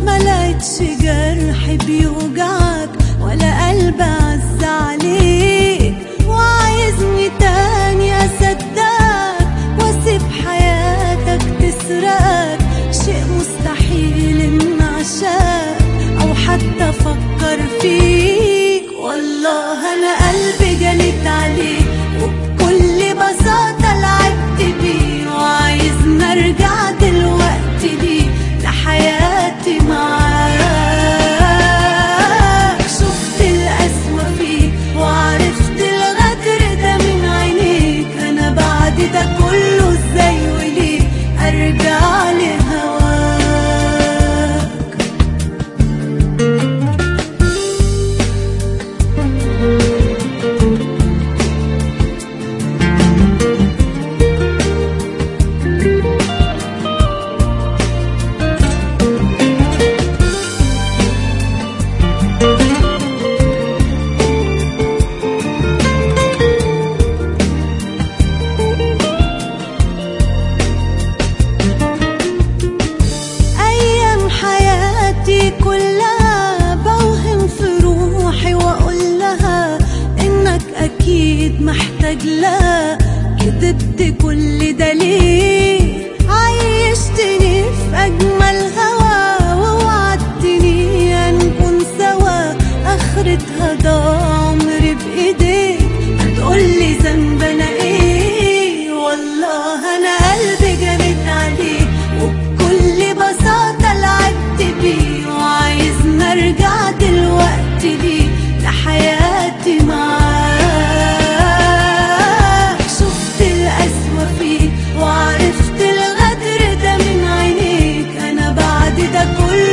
ما لقيتش جرح بيوجعك ولا قلب عز عليك، وعايزني تاني اصدقك واسيب حياتك تسرقك. شيء مستحيل ان اعشاك او حتى افكر فيك. والله انا قلبي جنيت عليك وبكل بساطة لعبت بيه، وعايزني ارجع دلوقتي ليه لحياتي معاك. شفت القسوة فيك وعرفت الغدر ده من عينيك، انا بعد ده كله ازاي وليه ارجع لهواك؟ كلها بوهم في روحي واقول لها انك اكيد محتاج لها. كدبت كل ده ليه؟ عيشتني في اجمل هوا ووعدتني هنكون سوا، اخرتها ضاع عمري بايديك. هتقولي ذنب انا ايه؟ والله انا قلبي جريت عليك وبكل بساطة لعبت بيه، وعايزني ارجع دلوقتي ليه لحياتي معاك. شفت القسوة فيك وعرفت الغدر ده من عينيك، انا بعد ده كله